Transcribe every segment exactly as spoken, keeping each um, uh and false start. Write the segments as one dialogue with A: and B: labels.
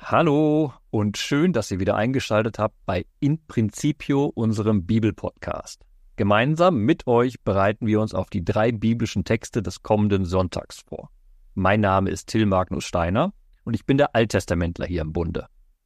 A: Hallo und schön, dass ihr wieder eingeschaltet habt bei In Principio, unserem Bibelpodcast. Gemeinsam mit euch bereiten wir uns auf die drei biblischen Texte des kommenden Sonntags vor. Mein Name ist Till Magnus Steiner und ich bin der Alttestamentler hier im Bunde.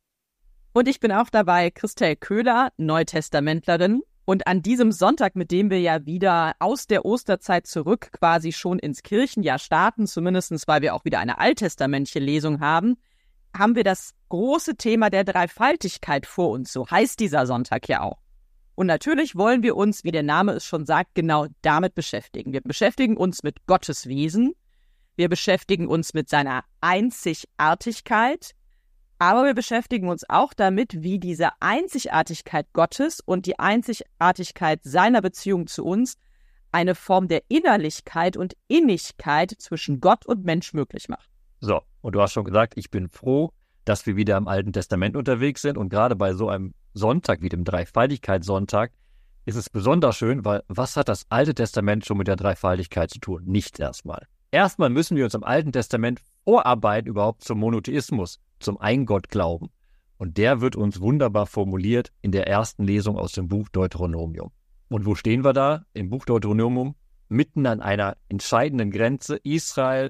B: Und ich bin auch dabei, Christel Köhler, Neutestamentlerin. Und an diesem Sonntag, mit dem wir ja wieder aus der Osterzeit zurück quasi schon ins Kirchenjahr starten, zumindest weil wir auch wieder eine alttestamentliche Lesung haben, haben wir das große Thema der Dreifaltigkeit vor uns. So heißt dieser Sonntag ja auch. Und natürlich wollen wir uns, wie der Name es schon sagt, genau damit beschäftigen. Wir beschäftigen uns mit Gottes Wesen, wir beschäftigen uns mit seiner Einzigartigkeit, aber wir beschäftigen uns auch damit, wie diese Einzigartigkeit Gottes und die Einzigartigkeit seiner Beziehung zu uns eine Form der Innerlichkeit und Innigkeit zwischen Gott und Mensch möglich macht.
A: So, und du hast schon gesagt, ich bin froh, dass wir wieder im Alten Testament unterwegs sind. Und gerade bei so einem Sonntag wie dem Dreifaltigkeitssonntag ist es besonders schön, weil was hat das Alte Testament schon mit der Dreifaltigkeit zu tun? Nichts erstmal. Erstmal müssen wir uns im Alten Testament vorarbeiten überhaupt zum Monotheismus, zum Eingottglauben. Und der wird uns wunderbar formuliert in der ersten Lesung aus dem Buch Deuteronomium. Und wo stehen wir da? Im Buch Deuteronomium, mitten an einer entscheidenden Grenze. Israel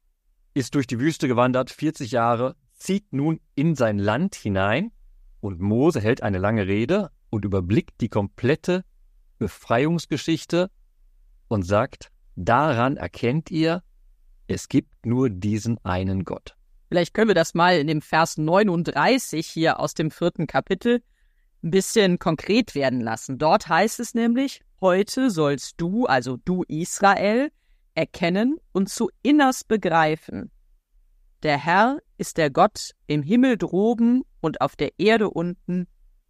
A: ist durch die Wüste gewandert, vierzig Jahre, zieht nun in sein Land hinein und Mose hält eine lange Rede und überblickt die komplette Befreiungsgeschichte und sagt, daran erkennt ihr, es gibt nur diesen einen Gott.
B: Vielleicht können wir das mal in dem Vers neununddreißig hier aus dem vierten Kapitel ein bisschen konkret werden lassen. Dort heißt es nämlich, heute sollst du, also du Israel, erkennen und zu innerst begreifen. Der Herr ist der Gott im Himmel droben und auf der Erde unten,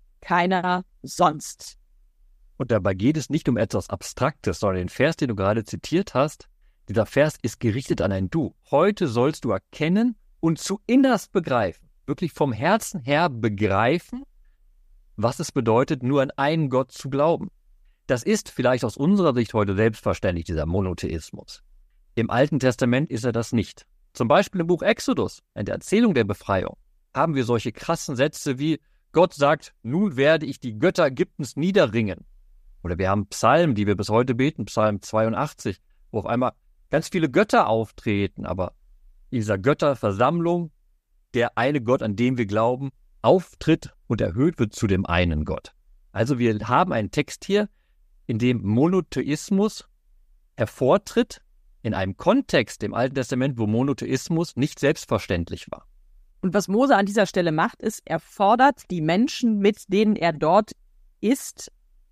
B: keiner sonst.
A: Und dabei geht es nicht um etwas Abstraktes, sondern den Vers, den du gerade zitiert hast, dieser Vers ist gerichtet an ein Du. Heute sollst du erkennen und zu innerst begreifen, wirklich vom Herzen her begreifen, was es bedeutet, nur an einen Gott zu glauben. Das ist vielleicht aus unserer Sicht heute selbstverständlich, dieser Monotheismus. Im Alten Testament ist er das nicht. Zum Beispiel im Buch Exodus, in der Erzählung der Befreiung, haben wir solche krassen Sätze wie, Gott sagt, nun werde ich die Götter Ägyptens niederringen. Oder wir haben Psalmen, die wir bis heute beten, Psalm zweiundachtzig, wo auf einmal ganz viele Götter auftreten, aber in dieser Götterversammlung der eine Gott, an den wir glauben, auftritt und erhöht wird zu dem einen Gott. Also wir haben einen Text hier, in dem Monotheismus hervortritt, in einem Kontext im Alten Testament, wo Monotheismus nicht selbstverständlich war.
B: Und was Mose an dieser Stelle macht, ist, er fordert die Menschen, mit denen er dort ist,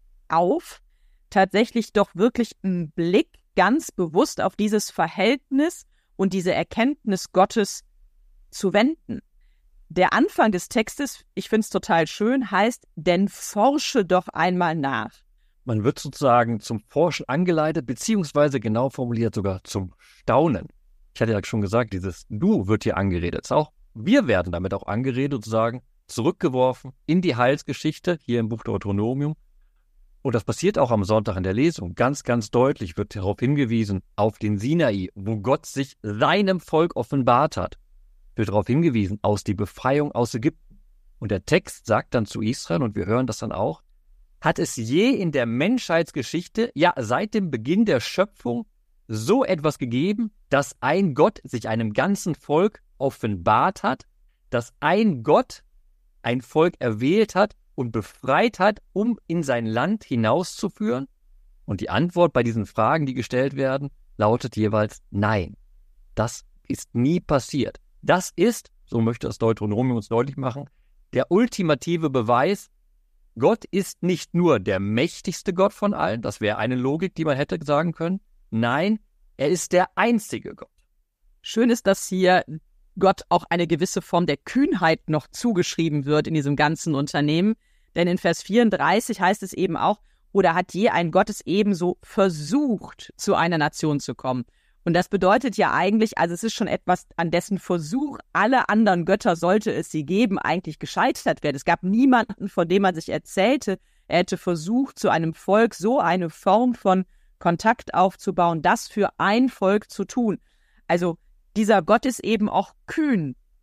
B: auf, tatsächlich doch wirklich einen Blick ganz bewusst auf dieses Verhältnis und diese Erkenntnis Gottes zu wenden. Der Anfang des Textes, ich finde es total schön, heißt, denn forsche doch einmal nach.
A: Man wird sozusagen zum Forschen angeleitet, beziehungsweise genau formuliert sogar zum Staunen. Ich hatte ja schon gesagt, dieses Du wird hier angeredet. Auch wir werden damit auch angeredet, sozusagen zurückgeworfen in die Heilsgeschichte, hier im Buch Deuteronomium. Und das passiert auch am Sonntag in der Lesung. Ganz, ganz deutlich wird darauf hingewiesen, auf den Sinai, wo Gott sich seinem Volk offenbart hat. Wird darauf hingewiesen, aus die Befreiung aus Ägypten. Und der Text sagt dann zu Israel, und wir hören das dann auch, hat es je in der Menschheitsgeschichte, ja seit dem Beginn der Schöpfung, so etwas gegeben, dass ein Gott sich einem ganzen Volk offenbart hat, dass ein Gott ein Volk erwählt hat und befreit hat, um in sein Land hinauszuführen? Und die Antwort bei diesen Fragen, die gestellt werden, lautet jeweils nein. Das ist nie passiert. Das ist, so möchte das Deuteronomium uns deutlich machen, der ultimative Beweis, Gott ist nicht nur der mächtigste Gott von allen, das wäre eine Logik, die man hätte sagen können. Nein, er ist der einzige Gott.
B: Schön ist, dass hier Gott auch eine gewisse Form der Kühnheit noch zugeschrieben wird in diesem ganzen Unternehmen. Denn in Vers vierunddreißig heißt es eben auch, oder hat je ein Gott es ebenso versucht, zu einer Nation zu kommen. Und das bedeutet ja eigentlich, also es ist schon etwas, an dessen Versuch alle anderen Götter, sollte es sie geben, eigentlich gescheitert werden. Es gab niemanden, von dem man sich erzählte, er hätte versucht, zu einem Volk so eine Form von Kontakt aufzubauen, das für ein Volk zu tun. Also dieser Gott ist eben auch kühn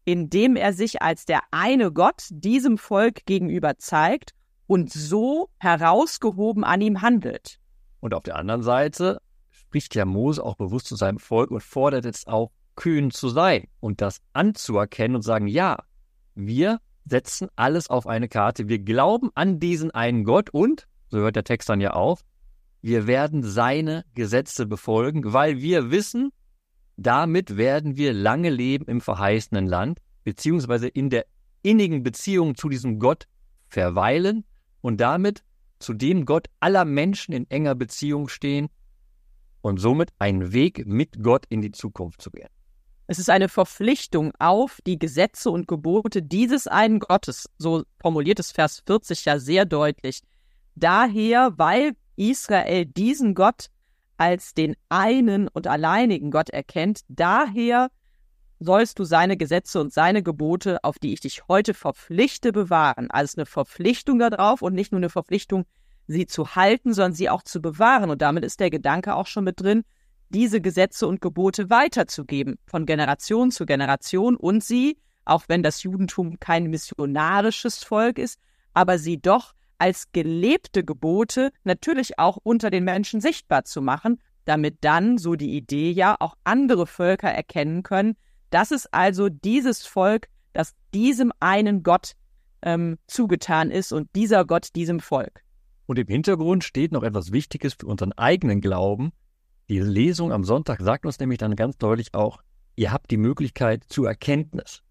B: indem er sich als der eine Gott diesem Volk gegenüber zeigt und so herausgehoben an ihm handelt.
A: Und auf der anderen Seite spricht ja Mose auch bewusst zu seinem Volk und fordert jetzt auch, kühn zu sein und das anzuerkennen und sagen, ja, wir setzen alles auf eine Karte, wir glauben an diesen einen Gott und, so hört der Text dann ja auf, wir werden seine Gesetze befolgen, weil wir wissen, damit werden wir lange leben im verheißenen Land, beziehungsweise in der innigen Beziehung zu diesem Gott verweilen und damit zu dem Gott aller Menschen in enger Beziehung stehen und somit einen Weg mit Gott in die Zukunft zu gehen.
B: Es ist eine Verpflichtung auf die Gesetze und Gebote dieses einen Gottes, so formuliert es Vers vierzig ja sehr deutlich. Daher, weil Israel diesen Gott als den einen und alleinigen Gott erkennt, daher sollst du seine Gesetze und seine Gebote, auf die ich dich heute verpflichte, bewahren. Also eine Verpflichtung darauf und nicht nur eine Verpflichtung, sie zu halten, sondern sie auch zu bewahren. Und damit ist der Gedanke auch schon mit drin, diese Gesetze und Gebote weiterzugeben, von Generation zu Generation und sie, auch wenn das Judentum kein missionarisches Volk ist, aber sie doch als gelebte Gebote natürlich auch unter den Menschen sichtbar zu machen, damit dann, so die Idee ja, auch andere Völker erkennen können, dass es also dieses Volk, das diesem einen Gott ähm, zugetan ist und dieser Gott diesem Volk.
A: Und im Hintergrund steht noch etwas Wichtiges für unseren eigenen Glauben. Die Lesung am Sonntag sagt uns nämlich dann ganz deutlich auch, ihr habt die Möglichkeit zur Erkenntnis.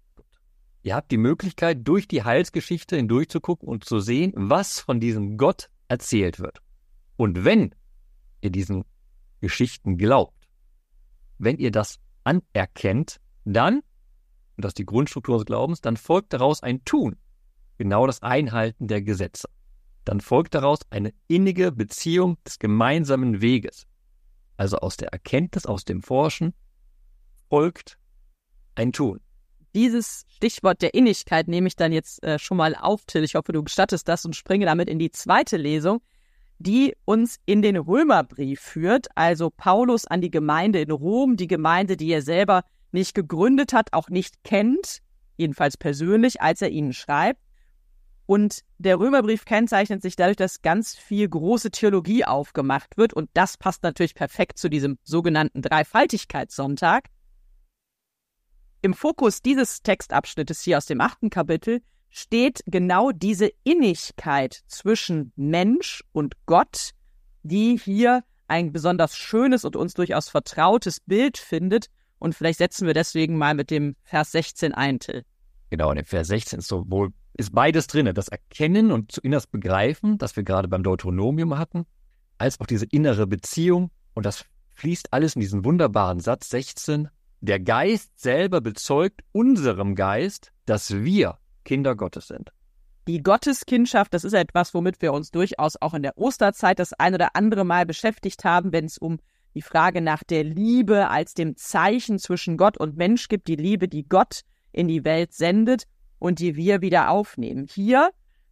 A: Ihr habt die Möglichkeit, durch die Heilsgeschichte hindurchzugucken und zu sehen, was von diesem Gott erzählt wird. Und wenn ihr diesen Geschichten glaubt, wenn ihr das anerkennt, dann, und das ist die Grundstruktur des Glaubens, dann folgt daraus ein Tun, genau das Einhalten der Gesetze. Dann folgt daraus eine innige Beziehung des gemeinsamen Weges. Also aus der Erkenntnis, aus dem Forschen folgt ein Tun.
B: Dieses Stichwort der Innigkeit nehme ich dann jetzt äh, schon mal auf, Till. Ich hoffe, du gestattest das und springe damit in die zweite Lesung, die uns in den Römerbrief führt. Also Paulus an die Gemeinde in Rom, die Gemeinde, die er selber nicht gegründet hat, auch nicht kennt, jedenfalls persönlich, als er ihnen schreibt. Und der Römerbrief kennzeichnet sich dadurch, dass ganz viel große Theologie aufgemacht wird. Und das passt natürlich perfekt zu diesem sogenannten Dreifaltigkeitssonntag. Im Fokus dieses Textabschnittes hier aus dem achten Kapitel steht genau diese Innigkeit zwischen Mensch und Gott, die hier ein besonders schönes und uns durchaus vertrautes Bild findet. Und vielleicht setzen wir deswegen mal mit dem Vers sechzehn ein, Till.
A: Genau, in dem Vers sechzehn ist sowohl ist beides drin, das Erkennen und zu innerst Begreifen, das wir gerade beim Deuteronomium hatten, als auch diese innere Beziehung. Und das fließt alles in diesen wunderbaren Satz sechzehn. Der Geist selber bezeugt unserem Geist, dass wir Kinder Gottes sind.
B: Die Gotteskindschaft, das ist etwas, womit wir uns durchaus auch in der Osterzeit das ein oder andere Mal beschäftigt haben, wenn es um die Frage nach der Liebe als dem Zeichen zwischen Gott und Mensch gibt, die Liebe, die Gott in die Welt sendet und die wir wieder aufnehmen. Hier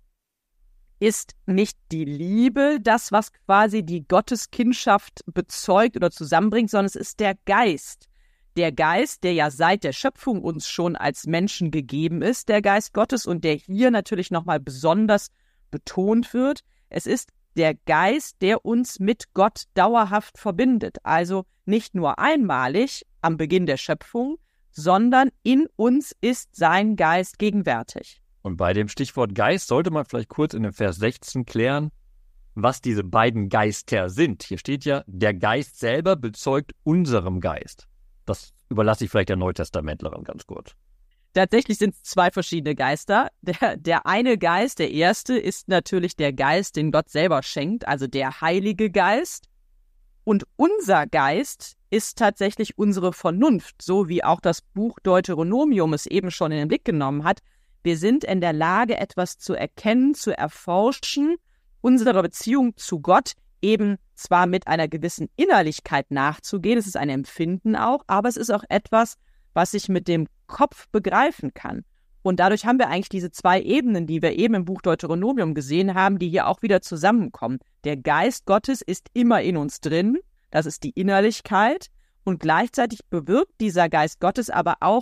B: ist nicht die Liebe das, was quasi die Gotteskindschaft bezeugt oder zusammenbringt, sondern es ist der Geist. Der Geist, der ja seit der Schöpfung uns schon als Menschen gegeben ist, der Geist Gottes, und der hier natürlich nochmal besonders betont wird. Es ist der Geist, der uns mit Gott dauerhaft verbindet. Also nicht nur einmalig am Beginn der Schöpfung, sondern in uns ist sein Geist gegenwärtig.
A: Und bei dem Stichwort Geist sollte man vielleicht kurz in dem Vers sechzehn klären, was diese beiden Geister sind. Hier steht ja, der Geist selber bezeugt unserem Geist. Das überlasse ich vielleicht der Neutestamentlerin ganz kurz.
B: Tatsächlich sind es zwei verschiedene Geister. Der, der eine Geist, der erste, ist natürlich der Geist, den Gott selber schenkt, also der Heilige Geist. Und unser Geist ist tatsächlich unsere Vernunft, so wie auch das Buch Deuteronomium es eben schon in den Blick genommen hat. Wir sind in der Lage, etwas zu erkennen, zu erforschen, unsere Beziehung zu Gott eben zwar mit einer gewissen Innerlichkeit nachzugehen, es ist ein Empfinden auch, aber es ist auch etwas, was ich mit dem Kopf begreifen kann. Und dadurch haben wir eigentlich diese zwei Ebenen, die wir eben im Buch Deuteronomium gesehen haben, die hier auch wieder zusammenkommen. Der Geist Gottes ist immer in uns drin, das ist die Innerlichkeit, und gleichzeitig bewirkt dieser Geist Gottes aber auch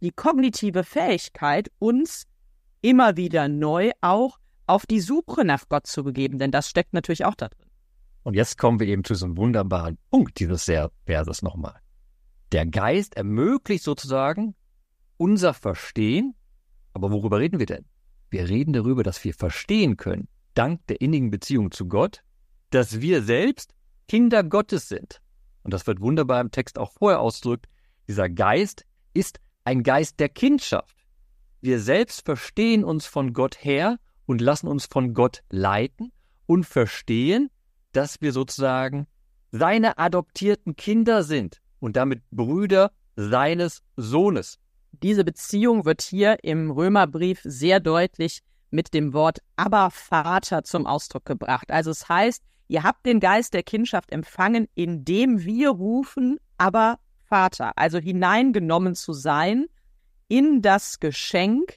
B: die kognitive Fähigkeit, uns immer wieder neu auch auf die Suche nach Gott zu begeben, denn das steckt natürlich auch da drin.
A: Und jetzt kommen wir eben zu so einem wunderbaren Punkt dieses Verses nochmal. Der Geist ermöglicht sozusagen unser Verstehen, aber worüber reden wir denn? Wir reden darüber, dass wir verstehen können, dank der innigen Beziehung zu Gott, dass wir selbst Kinder Gottes sind. Und das wird wunderbar im Text auch vorher ausgedrückt. Dieser Geist ist ein Geist der Kindschaft. Wir selbst verstehen uns von Gott her und lassen uns von Gott leiten und verstehen, dass wir sozusagen seine adoptierten Kinder sind und damit Brüder seines Sohnes.
B: Diese Beziehung wird hier im Römerbrief sehr deutlich mit dem Wort Abba Vater zum Ausdruck gebracht. Also es heißt, ihr habt den Geist der Kindschaft empfangen, indem wir rufen, Abba Vater, also hineingenommen zu sein in das Geschenk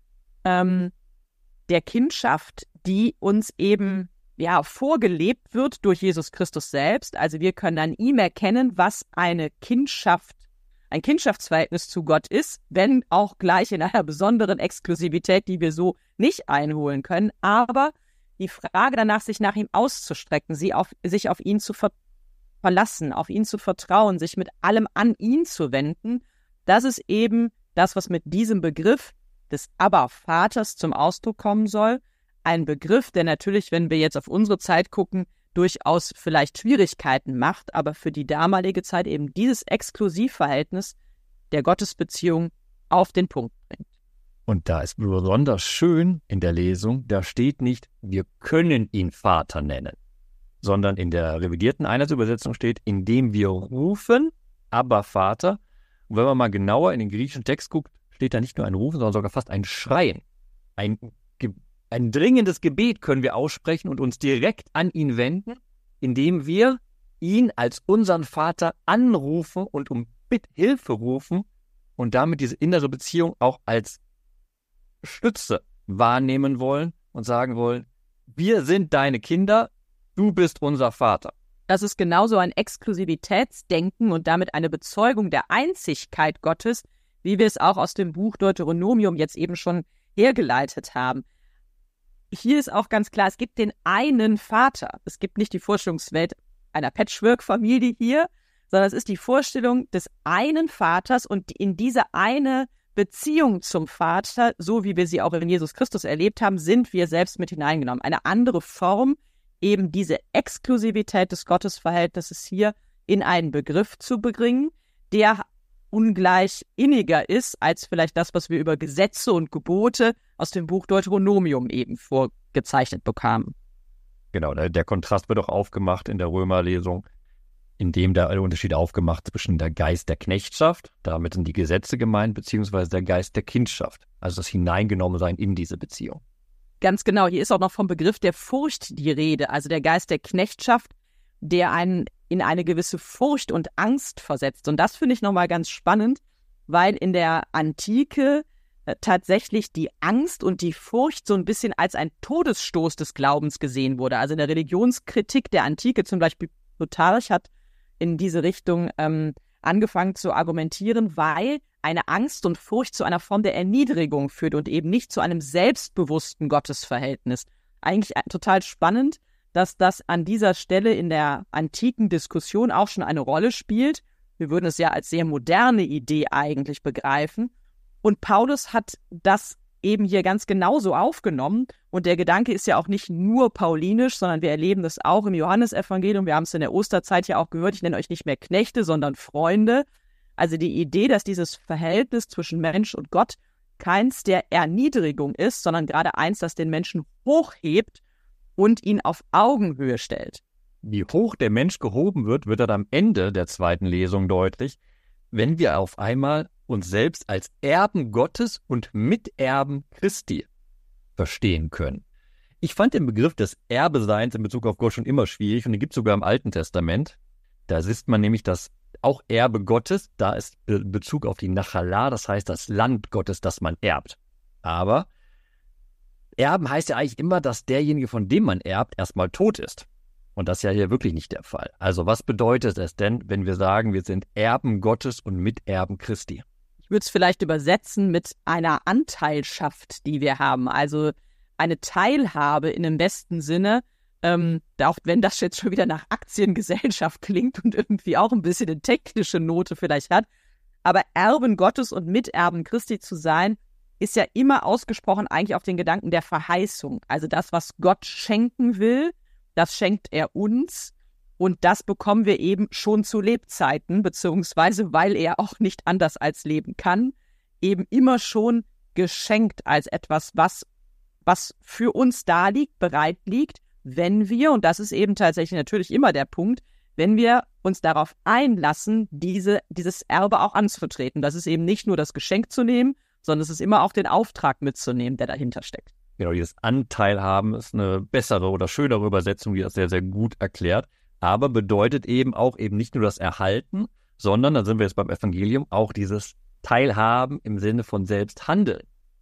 B: ähm, der Kindschaft, die uns eben ja vorgelebt wird durch Jesus Christus selbst. Also wir können an ihm erkennen, was eine Kindschaft, ein Kindschaftsverhältnis zu Gott ist, wenn auch gleich in einer besonderen Exklusivität, die wir so nicht einholen können. Aber die Frage danach, sich nach ihm auszustrecken, sie auf, sich auf ihn zu ver- verlassen, auf ihn zu vertrauen, sich mit allem an ihn zu wenden, das ist eben das, was mit diesem Begriff des Abba-Vaters zum Ausdruck kommen soll. Ein Begriff, der natürlich, wenn wir jetzt auf unsere Zeit gucken, durchaus vielleicht Schwierigkeiten macht, aber für die damalige Zeit eben dieses Exklusivverhältnis der Gottesbeziehung auf den Punkt bringt.
A: Und da ist besonders schön in der Lesung, da steht nicht, wir können ihn Vater nennen, sondern in der revidierten Einheitsübersetzung steht, indem wir rufen, aber Vater. Und wenn man mal genauer in den griechischen Text guckt, steht da nicht nur ein Rufen, sondern sogar fast ein Schreien. Ein, ein dringendes Gebet können wir aussprechen und uns direkt an ihn wenden, indem wir ihn als unseren Vater anrufen und um Hilfe rufen und damit diese innere Beziehung auch als Stütze wahrnehmen wollen und sagen wollen, wir sind deine Kinder, du bist unser Vater.
B: Das ist genauso ein Exklusivitätsdenken und damit eine Bezeugung der Einzigkeit Gottes, wie wir es auch aus dem Buch Deuteronomium jetzt eben schon hergeleitet haben. Hier ist auch ganz klar, es gibt den einen Vater. Es gibt nicht die Vorstellungswelt einer Patchwork-Familie hier, sondern es ist die Vorstellung des einen Vaters und in diese eine Beziehung zum Vater, so wie wir sie auch in Jesus Christus erlebt haben, sind wir selbst mit hineingenommen. Eine andere Form, eben diese Exklusivität des Gottesverhältnisses hier in einen Begriff zu bringen, der ungleich inniger ist als vielleicht das, was wir über Gesetze und Gebote aus dem Buch Deuteronomium eben vorgezeichnet bekamen.
A: Genau, der Kontrast wird auch aufgemacht in der Römerlesung, in dem der Unterschied aufgemacht zwischen der Geist der Knechtschaft, damit sind die Gesetze gemeint, beziehungsweise der Geist der Kindschaft, also das Hineingenommensein in diese Beziehung.
B: Ganz genau, hier ist auch noch vom Begriff der Furcht die Rede, also der Geist der Knechtschaft, der einen in eine gewisse Furcht und Angst versetzt. Und das finde ich nochmal ganz spannend, weil in der Antike äh, tatsächlich die Angst und die Furcht so ein bisschen als ein Todesstoß des Glaubens gesehen wurde. Also in der Religionskritik der Antike, zum Beispiel Plutarch hat in diese Richtung ähm, angefangen zu argumentieren, weil eine Angst und Furcht zu einer Form der Erniedrigung führt und eben nicht zu einem selbstbewussten Gottesverhältnis. Eigentlich total spannend, dass das an dieser Stelle in der antiken Diskussion auch schon eine Rolle spielt. Wir würden es ja als sehr moderne Idee eigentlich begreifen. Und Paulus hat das eben hier ganz genauso aufgenommen. Und der Gedanke ist ja auch nicht nur paulinisch, sondern wir erleben das auch im Johannesevangelium. Wir haben es in der Osterzeit ja auch gehört. Ich nenne euch nicht mehr Knechte, sondern Freunde. Also die Idee, dass dieses Verhältnis zwischen Mensch und Gott keins der Erniedrigung ist, sondern gerade eins, das den Menschen hochhebt und ihn auf Augenhöhe stellt.
A: Wie hoch der Mensch gehoben wird, wird dann am Ende der zweiten Lesung deutlich, wenn wir auf einmal uns selbst als Erben Gottes und Miterben Christi verstehen können. Ich fand den Begriff des Erbeseins in Bezug auf Gott schon immer schwierig und den gibt es sogar im Alten Testament. Da sieht man nämlich, dass auch Erbe Gottes, da ist Be- Bezug auf die Nachala, das heißt das Land Gottes, das man erbt. Aber Erben heißt ja eigentlich immer, dass derjenige, von dem man erbt, erstmal tot ist. Und das ist ja hier wirklich nicht der Fall. Also was bedeutet es denn, wenn wir sagen, wir sind Erben Gottes und Miterben Christi?
B: Ich würde es vielleicht übersetzen mit einer Anteilschaft, die wir haben, also eine Teilhabe in dem besten Sinne, ähm, auch wenn das jetzt schon wieder nach Aktiengesellschaft klingt und irgendwie auch ein bisschen eine technische Note vielleicht hat, aber Erben Gottes und Miterben Christi zu sein, ist ja immer ausgesprochen eigentlich auf den Gedanken der Verheißung. Also das, was Gott schenken will, das schenkt er uns und das bekommen wir eben schon zu Lebzeiten, beziehungsweise weil er auch nicht anders als leben kann, eben immer schon geschenkt als etwas, was, was für uns da liegt, bereit liegt, wenn wir, und das ist eben tatsächlich natürlich immer der Punkt, wenn wir uns darauf einlassen, diese, dieses Erbe auch anzutreten. Das ist eben nicht nur das Geschenk zu nehmen, sondern es ist immer auch den Auftrag mitzunehmen, der dahinter steckt.
A: Genau, dieses Anteil haben ist eine bessere oder schönere Übersetzung, die das sehr, sehr gut erklärt, aber bedeutet eben auch eben nicht nur das Erhalten, sondern, da sind wir jetzt beim Evangelium, auch dieses Teilhaben im Sinne von Selbsthandeln.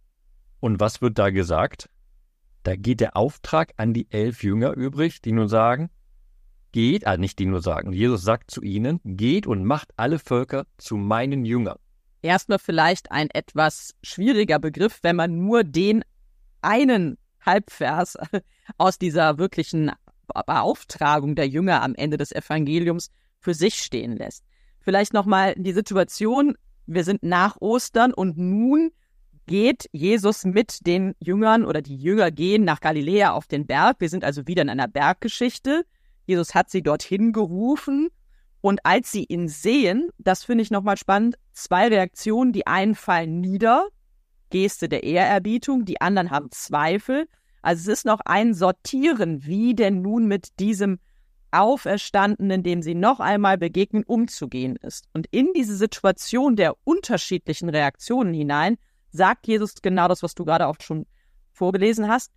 A: Und was wird da gesagt? Da geht der Auftrag an die elf Jünger übrig, die nun sagen, geht, ah, nicht die nur sagen, Jesus sagt zu ihnen, geht und macht alle Völker zu meinen Jüngern.
B: Erstmal vielleicht ein etwas schwieriger Begriff, wenn man nur den einen Halbvers aus dieser wirklichen Beauftragung der Jünger am Ende des Evangeliums für sich stehen lässt. Vielleicht nochmal die Situation, wir sind nach Ostern und nun geht Jesus mit den Jüngern oder die Jünger gehen nach Galiläa auf den Berg. Wir sind also wieder in einer Berggeschichte. Jesus hat sie dorthin gerufen. Und als sie ihn sehen, das finde ich nochmal spannend, zwei Reaktionen, die einen fallen nieder, Geste der Ehrerbietung, die anderen haben Zweifel. Also es ist noch ein Sortieren, wie denn nun mit diesem Auferstandenen, dem sie noch einmal begegnen, umzugehen ist. Und in diese Situation der unterschiedlichen Reaktionen hinein sagt Jesus genau das, was du gerade auch schon vorgelesen hast,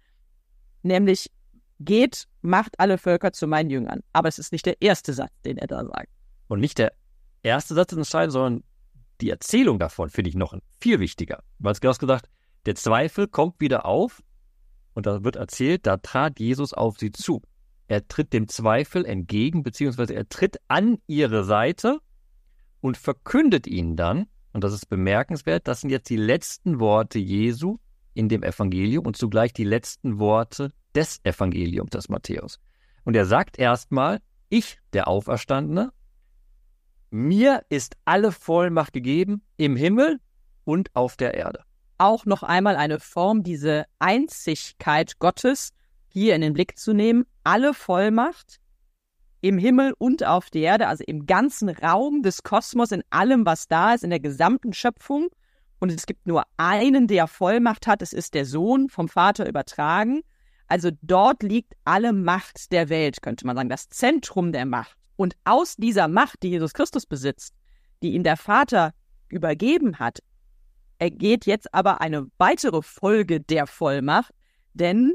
B: nämlich geht, macht alle Völker zu meinen Jüngern. Aber es ist nicht der erste Satz, den er da sagt.
A: Und nicht der erste Satz ist entscheidend, sondern die Erzählung davon finde ich noch viel wichtiger. Weil es gerade gesagt, der Zweifel kommt wieder auf und da wird erzählt, da trat Jesus auf sie zu. Er tritt dem Zweifel entgegen, beziehungsweise er tritt an ihre Seite und verkündet ihnen dann, und das ist bemerkenswert, das sind jetzt die letzten Worte Jesu in dem Evangelium und zugleich die letzten Worte des Evangeliums des Matthäus. Und er sagt erstmal, ich, der Auferstandene, mir ist alle Vollmacht gegeben im Himmel und auf der Erde.
B: Auch noch einmal eine Form, diese Einzigkeit Gottes hier in den Blick zu nehmen. Alle Vollmacht im Himmel und auf der Erde, also im ganzen Raum des Kosmos, in allem, was da ist, in der gesamten Schöpfung. Und es gibt nur einen, der Vollmacht hat, es ist der Sohn, vom Vater übertragen. Also dort liegt alle Macht der Welt, könnte man sagen, das Zentrum der Macht. Und aus dieser Macht, die Jesus Christus besitzt, die ihm der Vater übergeben hat, ergeht jetzt aber eine weitere Folge der Vollmacht, denn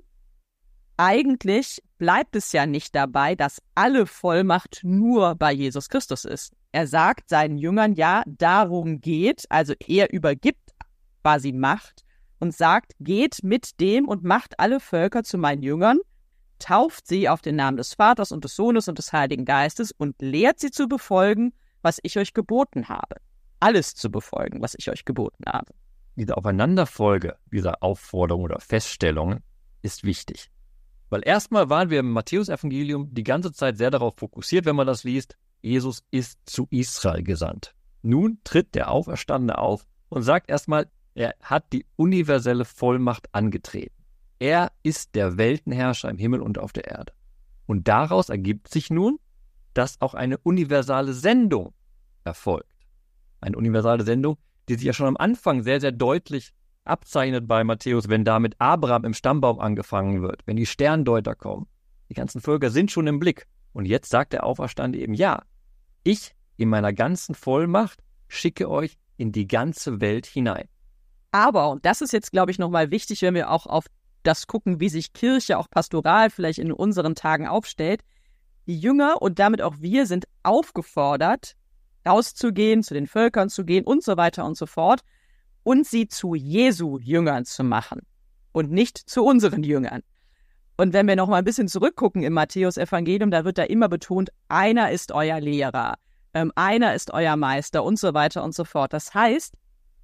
B: eigentlich bleibt es ja nicht dabei, dass alle Vollmacht nur bei Jesus Christus ist. Er sagt seinen Jüngern, ja, darum geht, also er übergibt quasi Macht und sagt, geht mit dem und macht alle Völker zu meinen Jüngern, tauft sie auf den Namen des Vaters und des Sohnes und des Heiligen Geistes und lehrt sie zu befolgen, was ich euch geboten habe. Alles zu befolgen, was ich euch geboten habe.
A: Diese Aufeinanderfolge dieser Aufforderungen oder Feststellungen ist wichtig. Weil erstmal waren wir im Matthäus-Evangelium die ganze Zeit sehr darauf fokussiert, wenn man das liest, Jesus ist zu Israel gesandt. Nun tritt der Auferstandene auf und sagt erstmal, er hat die universelle Vollmacht angetreten. Er ist der Weltenherrscher im Himmel und auf der Erde. Und daraus ergibt sich nun, dass auch eine universale Sendung erfolgt. Eine universale Sendung, die sich ja schon am Anfang sehr, sehr deutlich abzeichnet bei Matthäus, wenn da mit Abraham im Stammbaum angefangen wird, wenn die Sterndeuter kommen. Die ganzen Völker sind schon im Blick. Und jetzt sagt der Auferstandene eben, ja, ich in meiner ganzen Vollmacht schicke euch in die ganze Welt hinein.
B: Aber, und das ist jetzt, glaube ich, nochmal wichtig, wenn wir auch auf das gucken, wie sich Kirche auch pastoral vielleicht in unseren Tagen aufstellt. Die Jünger und damit auch wir sind aufgefordert, rauszugehen, zu den Völkern zu gehen und so weiter und so fort und sie zu Jesu Jüngern zu machen und nicht zu unseren Jüngern. Und wenn wir noch mal ein bisschen zurückgucken im Matthäus-Evangelium, da wird da immer betont, einer ist euer Lehrer, ähm, einer ist euer Meister und so weiter und so fort. Das heißt,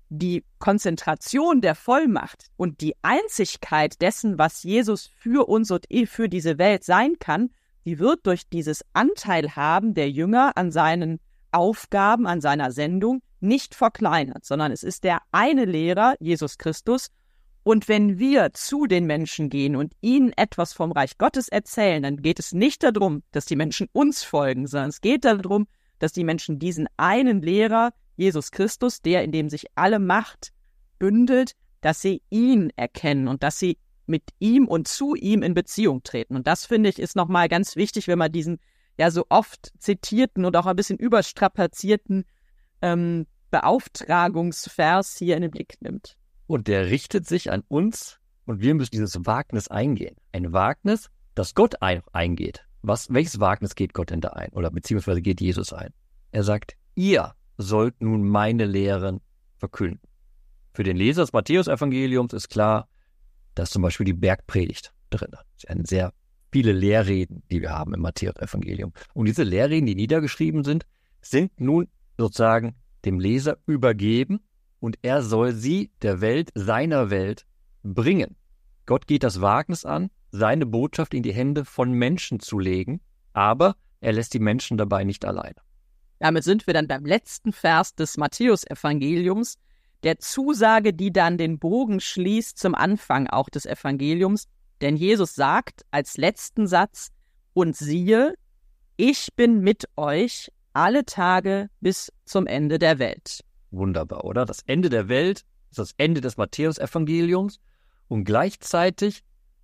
B: die Konzentration der Vollmacht und die Einzigkeit dessen, was Jesus für uns und für diese Welt sein kann, die wird durch dieses Anteilhaben der Jünger an seinen Aufgaben, an seiner Sendung nicht verkleinert, sondern es ist der eine Lehrer, Jesus Christus. Und wenn wir zu den Menschen gehen und ihnen etwas vom Reich Gottes erzählen, dann geht es nicht darum, dass die Menschen uns folgen, sondern es geht darum, dass die Menschen diesen einen Lehrer, Jesus Christus, der in dem sich alle Macht bündelt, dass sie ihn erkennen und dass sie mit ihm und zu ihm in Beziehung treten. Und das, finde ich, ist nochmal ganz wichtig, wenn man diesen ja so oft zitierten und auch ein bisschen überstrapazierten ähm, Beauftragungsvers hier in den Blick nimmt.
A: Und der richtet sich an uns und wir müssen dieses Wagnis eingehen. Ein Wagnis, das Gott ein, eingeht. Was, welches Wagnis geht Gott denn da ein? Oder beziehungsweise geht Jesus ein? Er sagt, ihr sollt nun meine Lehren verkünden. Für den Leser des Matthäus-Evangeliums ist klar, dass zum Beispiel die Bergpredigt drin ist. Das sind sehr viele Lehrreden, die wir haben im Matthäus-Evangelium. Und diese Lehrreden, die niedergeschrieben sind, sind nun sozusagen dem Leser übergeben und er soll sie der Welt, seiner Welt, bringen. Gott geht das Wagnis an, seine Botschaft in die Hände von Menschen zu legen, aber er lässt die Menschen dabei nicht alleine.
B: Damit sind wir dann beim letzten Vers des Matthäus-Evangeliums, der Zusage, die dann den Bogen schließt zum Anfang auch des Evangeliums. Denn Jesus sagt als letzten Satz, und siehe, ich bin mit euch alle Tage bis zum Ende der Welt.
A: Wunderbar, oder? Das Ende der Welt ist das Ende des Matthäus-Evangeliums und gleichzeitig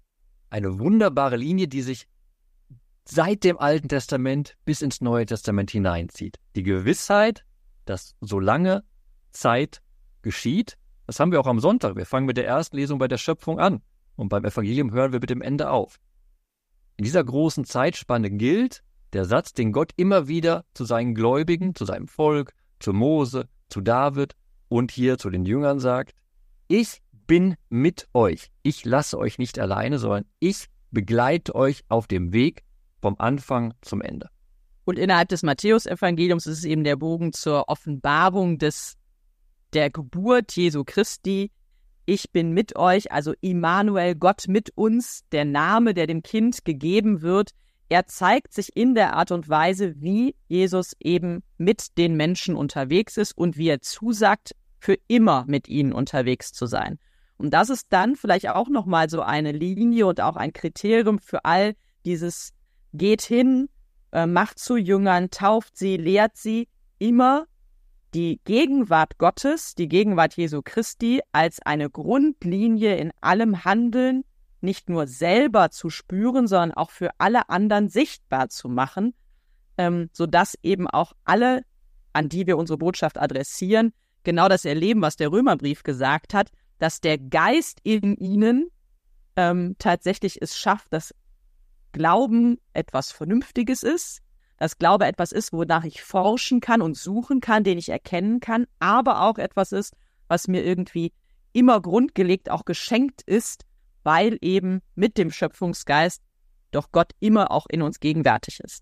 A: eine wunderbare Linie, die sich seit dem Alten Testament bis ins Neue Testament hineinzieht. Die Gewissheit, dass solange Zeit geschieht, das haben wir auch am Sonntag. Wir fangen mit der ersten Lesung bei der Schöpfung an und beim Evangelium hören wir mit dem Ende auf. In dieser großen Zeitspanne gilt der Satz, den Gott immer wieder zu seinen Gläubigen, zu seinem Volk, zu Mose, zu David und hier zu den Jüngern sagt, ich bin mit euch. Ich lasse euch nicht alleine, sondern ich begleite euch auf dem Weg vom Anfang zum Ende.
B: Und innerhalb des Matthäus-Evangeliums ist es eben der Bogen zur Offenbarung des, der Geburt Jesu Christi. Ich bin mit euch, also Immanuel, Gott mit uns, der Name, der dem Kind gegeben wird. Er zeigt sich in der Art und Weise, wie Jesus eben mit den Menschen unterwegs ist und wie er zusagt, für immer mit ihnen unterwegs zu sein. Und das ist dann vielleicht auch nochmal so eine Linie und auch ein Kriterium für all dieses geht hin, äh, macht zu Jüngern, tauft sie, lehrt sie, immer die Gegenwart Gottes, die Gegenwart Jesu Christi als eine Grundlinie in allem Handeln, nicht nur selber zu spüren, sondern auch für alle anderen sichtbar zu machen, ähm, sodass eben auch alle, an die wir unsere Botschaft adressieren, genau das erleben, was der Römerbrief gesagt hat, dass der Geist in ihnen ähm, tatsächlich es schafft, dass Glauben etwas Vernünftiges ist, dass Glaube etwas ist, wonach ich forschen kann und suchen kann, den ich erkennen kann, aber auch etwas ist, was mir irgendwie immer grundgelegt auch geschenkt ist, weil eben mit dem Schöpfungsgeist doch Gott immer auch in uns gegenwärtig ist.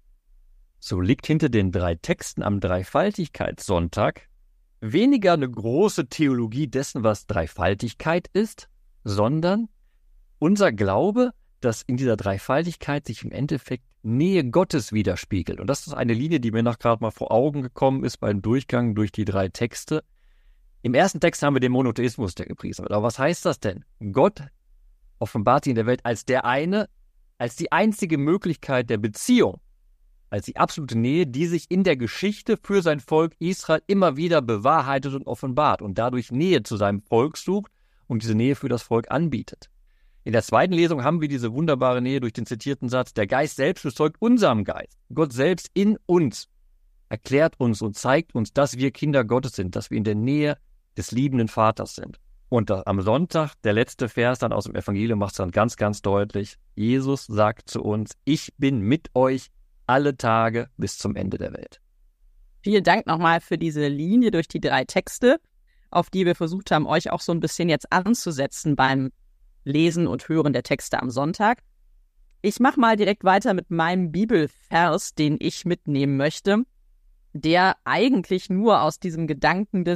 A: So liegt hinter den drei Texten am Dreifaltigkeitssonntag weniger eine große Theologie dessen, was Dreifaltigkeit ist, sondern unser Glaube, dass in dieser Dreifaltigkeit sich im Endeffekt Nähe Gottes widerspiegelt. Und das ist eine Linie, die mir noch gerade mal vor Augen gekommen ist beim Durchgang durch die drei Texte. Im ersten Text haben wir den Monotheismus, der gepriesen wird. Aber was heißt das denn? Gott offenbart sich in der Welt als der eine, als die einzige Möglichkeit der Beziehung, als die absolute Nähe, die sich in der Geschichte für sein Volk Israel immer wieder bewahrheitet und offenbart und dadurch Nähe zu seinem Volk sucht und diese Nähe für das Volk anbietet. In der zweiten Lesung haben wir diese wunderbare Nähe durch den zitierten Satz, der Geist selbst bezeugt unserem Geist. Gott selbst in uns erklärt uns und zeigt uns, dass wir Kinder Gottes sind, dass wir in der Nähe des liebenden Vaters sind. Und am Sonntag, der letzte Vers dann aus dem Evangelium macht es dann ganz, ganz deutlich. Jesus sagt zu uns, ich bin mit euch alle Tage bis zum Ende der Welt.
B: Vielen Dank nochmal für diese Linie durch die drei Texte, auf die wir versucht haben, euch auch so ein bisschen jetzt anzusetzen beim Lesen und Hören der Texte am Sonntag. Ich mache mal direkt weiter mit meinem Bibelvers, den ich mitnehmen möchte, der eigentlich nur aus diesem Gedanken des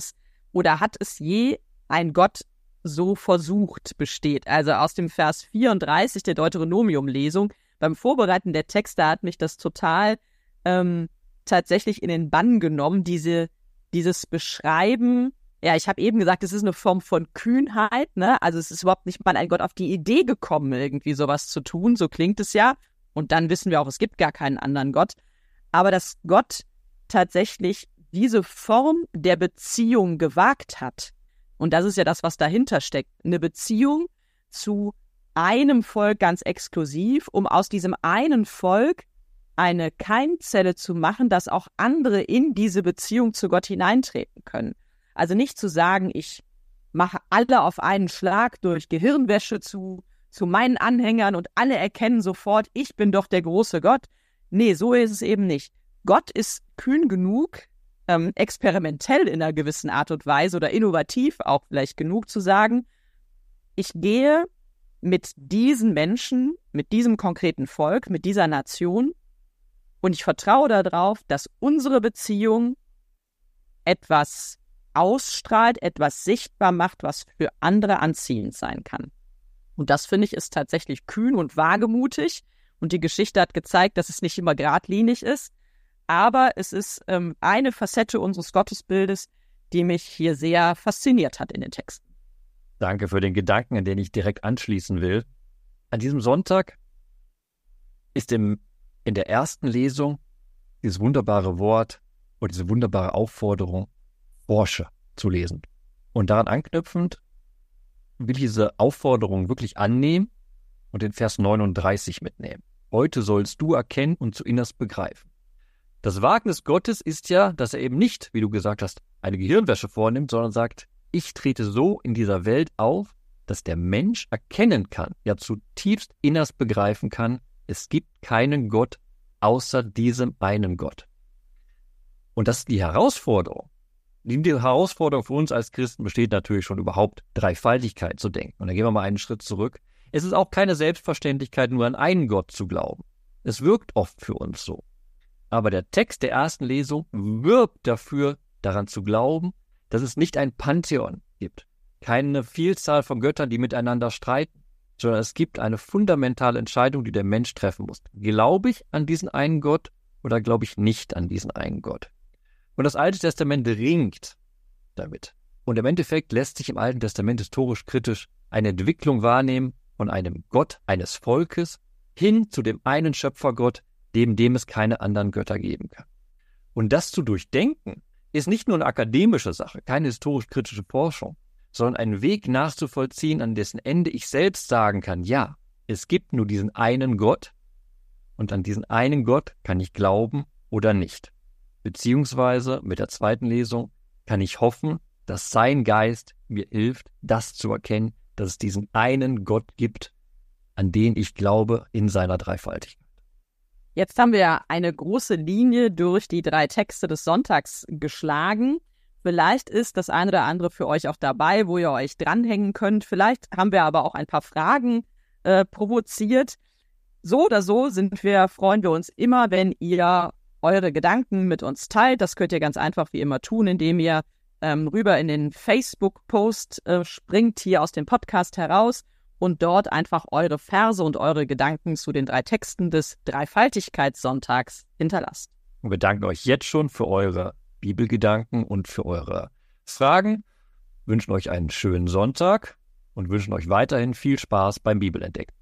B: oder hat es je ein Gott so versucht, besteht? Also aus dem Vers vierunddreißig der Deuteronomium-Lesung, beim Vorbereiten der Texte hat mich das total ähm, tatsächlich in den Bann genommen, diese, dieses Beschreiben. Ja, ich habe eben gesagt, es ist eine Form von Kühnheit, ne? Also es ist überhaupt nicht mal ein Gott auf die Idee gekommen, irgendwie sowas zu tun, so klingt es ja. Und dann wissen wir auch, es gibt gar keinen anderen Gott. Aber dass Gott tatsächlich diese Form der Beziehung gewagt hat, und das ist ja das, was dahinter steckt, eine Beziehung zu einem Volk ganz exklusiv, um aus diesem einen Volk eine Keimzelle zu machen, dass auch andere in diese Beziehung zu Gott hineintreten können. Also nicht zu sagen, ich mache alle auf einen Schlag durch Gehirnwäsche zu, zu meinen Anhängern und alle erkennen sofort, ich bin doch der große Gott. Nee, so ist es eben nicht. Gott ist kühn genug, ähm, experimentell in einer gewissen Art und Weise oder innovativ auch vielleicht genug zu sagen, ich gehe mit diesen Menschen, mit diesem konkreten Volk, mit dieser Nation und ich vertraue darauf, dass unsere Beziehung etwas ausstrahlt, etwas sichtbar macht, was für andere anziehend sein kann. Und das, finde ich, ist tatsächlich kühn und wagemutig. Und die Geschichte hat gezeigt, dass es nicht immer geradlinig ist. Aber es ist ähm, eine Facette unseres Gottesbildes, die mich hier sehr fasziniert hat in den Texten.
A: Danke für den Gedanken, an den ich direkt anschließen will. An diesem Sonntag ist im, in der ersten Lesung dieses wunderbare Wort oder diese wunderbare Aufforderung, forsche, zu lesen. Und daran anknüpfend will ich diese Aufforderung wirklich annehmen und den Vers neununddreißig mitnehmen. Heute sollst du erkennen und zu innerst begreifen. Das Wagnis Gottes ist ja, dass er eben nicht, wie du gesagt hast, eine Gehirnwäsche vornimmt, sondern sagt, ich trete so in dieser Welt auf, dass der Mensch erkennen kann, ja zutiefst innerst begreifen kann, es gibt keinen Gott außer diesem einen Gott. Und das ist die Herausforderung. Die Herausforderung für uns als Christen besteht natürlich schon überhaupt, Dreifaltigkeit zu denken. Und da gehen wir mal einen Schritt zurück. Es ist auch keine Selbstverständlichkeit, nur an einen Gott zu glauben. Es wirkt oft für uns so. Aber der Text der ersten Lesung wirbt dafür, daran zu glauben, dass es nicht ein Pantheon gibt, keine Vielzahl von Göttern, die miteinander streiten, sondern es gibt eine fundamentale Entscheidung, die der Mensch treffen muss. Glaube ich an diesen einen Gott oder glaube ich nicht an diesen einen Gott? Und das Alte Testament ringt damit. Und im Endeffekt lässt sich im Alten Testament historisch-kritisch eine Entwicklung wahrnehmen von einem Gott eines Volkes hin zu dem einen Schöpfergott, dem, dem es keine anderen Götter geben kann. Und das zu durchdenken, ist nicht nur eine akademische Sache, keine historisch-kritische Forschung, sondern ein Weg nachzuvollziehen, an dessen Ende ich selbst sagen kann, ja, es gibt nur diesen einen Gott und an diesen einen Gott kann ich glauben oder nicht. Beziehungsweise mit der zweiten Lesung kann ich hoffen, dass sein Geist mir hilft, das zu erkennen, dass es diesen einen Gott gibt, an den ich glaube in seiner Dreifaltigkeit.
B: Jetzt haben wir eine große Linie durch die drei Texte des Sonntags geschlagen. Vielleicht ist das eine oder andere für euch auch dabei, wo ihr euch dranhängen könnt. Vielleicht haben wir aber auch ein paar Fragen äh, provoziert. So oder so sind wir, freuen wir uns immer, wenn ihr eure Gedanken mit uns teilt. Das könnt ihr ganz einfach wie immer tun, indem ihr ähm, rüber in den Facebook-Post äh, springt, hier aus dem Podcast heraus und dort einfach eure Verse und eure Gedanken zu den drei Texten des Dreifaltigkeitssonntags hinterlasst.
A: Und wir danken euch jetzt schon für eure Bibelgedanken und für eure Fragen, wünschen euch einen schönen Sonntag und wünschen euch weiterhin viel Spaß beim Bibelentdecken.